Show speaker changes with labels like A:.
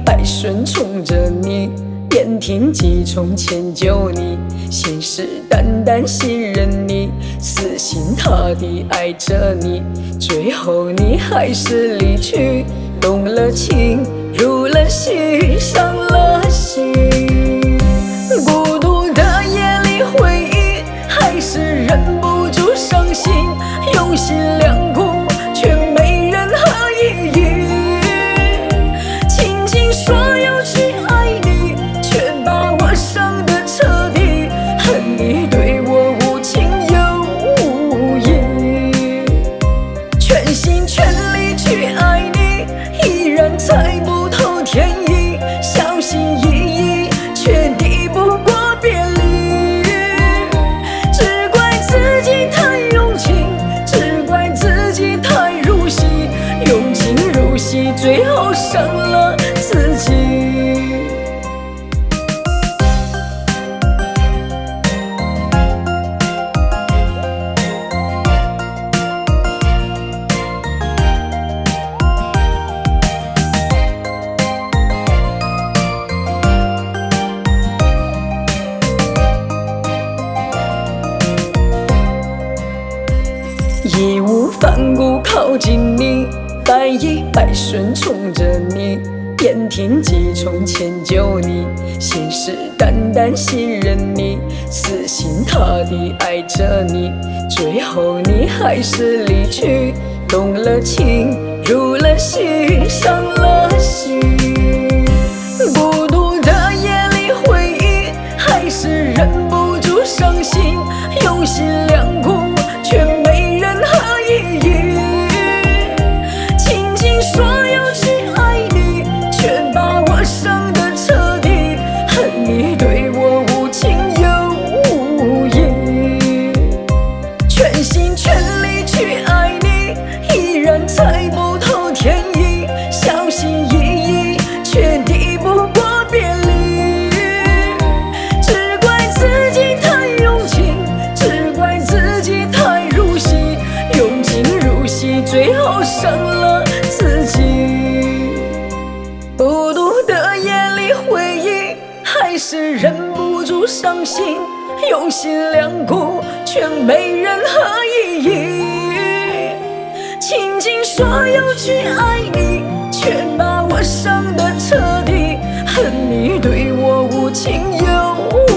A: 百顺从着你，言听计从迁就你，信誓旦旦信任你，死心塌地爱着你，最后你还是离去，动了情，入了戏，伤了心。孤独的夜里回忆，还是忍不住伤心，用心良苦，却没任何意义。倾尽所有去爱你，却把我伤得彻底，恨你对我无情又无义。全心全力去爱你，依然猜不透天意，小心翼翼，却抵不过别离。只怪自己太用情，只怪自己太入戏，用情入戏，最后伤了自己。义无反顾靠近你，百依百顺从着你，言听计从迁就你，信誓旦旦信任你，死心塌地爱着你，最后你还是离去，动了情，入了戏，伤了心。孤独的夜里回忆，还是忍不住伤心，用心良苦，却没任何意义。倾尽所有去爱你，却把我伤得彻底，恨你对我无情又无义。全心全力去爱你，依然猜不透天意，小心翼翼，却抵不过别离。只怪自己太用情，只怪自己太入戏，用情入戏，最后伤了自己。孤独的夜里回忆，还是忍不住伤心，用心良苦，却没任何意义。倾尽所有去爱你，却把我伤得彻底，恨你对我无情又无义。